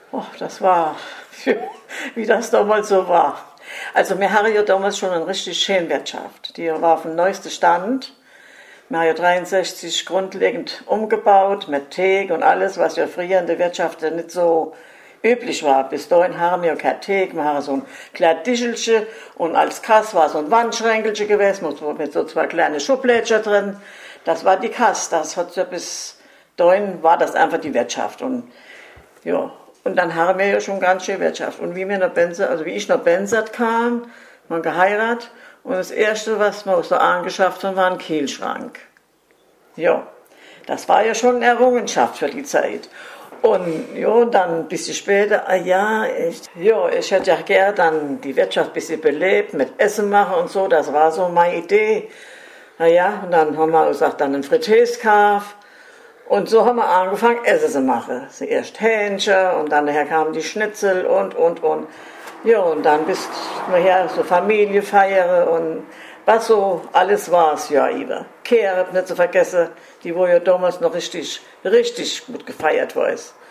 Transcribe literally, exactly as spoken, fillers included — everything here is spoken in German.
Oh, das war, wie das damals so war. Also wir hatten ja damals schon eine richtig schöne Wirtschaft. Die war auf dem neuesten Stand. Wir haben ja dreiundsechzig grundlegend umgebaut mit Theke und alles, was ja früher in der Wirtschaft nicht so üblich war. Bis dahin haben wir ja kein Theke, wir haben so ein kleines Tischelchen und als Kasse war so ein Wandschränkelchen gewesen mit so zwei kleinen Schublädchen drin. Das war die Kasse. Das hat ja bis dahin war das einfach die Wirtschaft. Und ja, und dann haben wir ja schon ganz schön Wirtschaft. Und wie wir nach Bensert, also wie ich nach Bensert kam, man geheiratet, und das Erste, was wir so angeschafft haben, war ein Kühlschrank. Ja, das war ja schon eine Errungenschaft für die Zeit. Und ja, dann ein bisschen später, ah ja, ich, ja, ich hätte ja gerne dann die Wirtschaft ein bisschen belebt, mit Essen machen und so, das war so meine Idee. Na ja, und dann haben wir gesagt, dann ein Fritteuse gekauft. Und so haben wir angefangen, Essen zu machen. Zuerst Hähnchen und dann nachher kamen die Schnitzel und, und, und. Ja, und dann bis nachher so Familie feiern und was so alles war es ja über. Kehre, nicht zu vergessen, die wo ja damals noch richtig, richtig gut gefeiert war.